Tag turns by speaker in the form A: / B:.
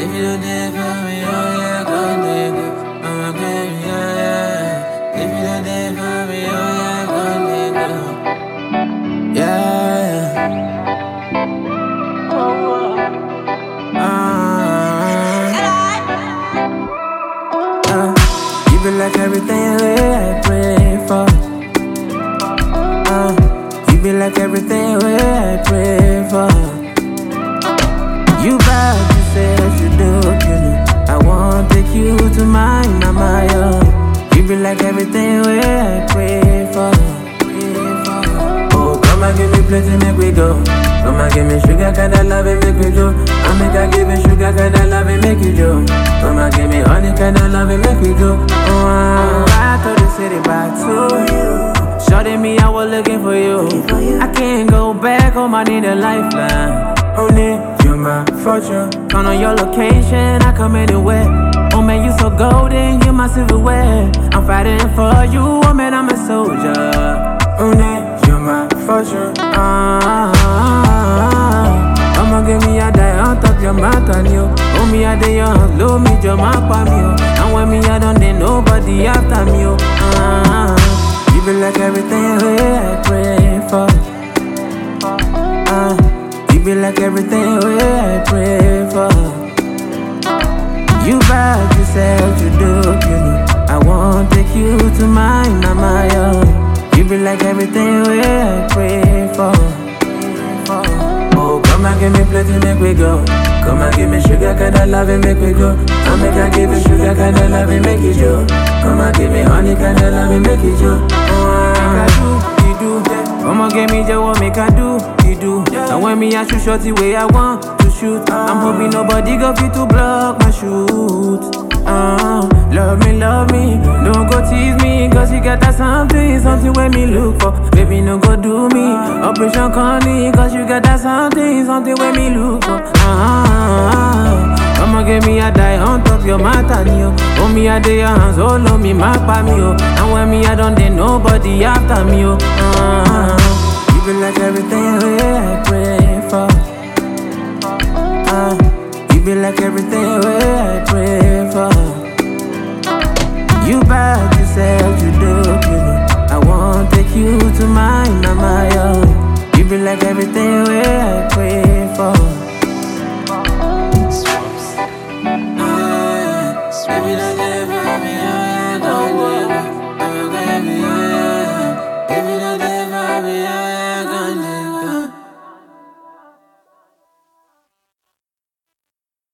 A: If you don't dare for me, oh yeah, come nigga. I'ma give me, yeah, yeah. If you don't dare for me, oh yeah, come nigga. Yeah. You be like everything I pray for. You be like everything I pray for. You bad, you said you do, you know. I won't take you to mine, mama, yo. You be like everything I pray for. Oh, come and give me plenty, make we go. Come and give me sugar, kinda love it, make me go. I make I give you sugar, kinda love it, make you go. Come and give me honey, kinda love it, make me go. Oh, I ride to the city by 2. Shorty me, I was looking for you. I can't go back home, I need a lifeline. Only you're my fortune. Count on your location, I come anywhere. Oh man, you so golden, you're my silverware. I'm fighting for you, oh man, I'm a soldier. Only you're my fortune. I'ma give me a die on top your mountain, yo. Oh me a day young, low me your map on me, yo. And when me I don't need nobody after me, yo. You be like everything I pray for. You be like everything I pray for. You bad, you said you do, you know. I won't take you to mine, mama, yo. You be like everything I pray for. Oh, come and give me plenty, make we go. Come and give me sugar, kinda love it, make we go. I make I give you sugar, kinda love it, make it go. Come and give me honey, kinda love it, make it go. I do, you do. Come and give me the one, make I do, you do. And when me I shoot shot the way I want to shoot, I'm hoping nobody go fit to block my shoot. Love me, don't go tease me, cause you got that something where me look for. Baby, no go do me, Operation Connie, cause you got that something where me look for. Come on, give me a die on top your mountain, yo. Oh, me a day your hands, all on me, mark by me, yo. And when me I don't need nobody after me, yo. You be like everything I pray for.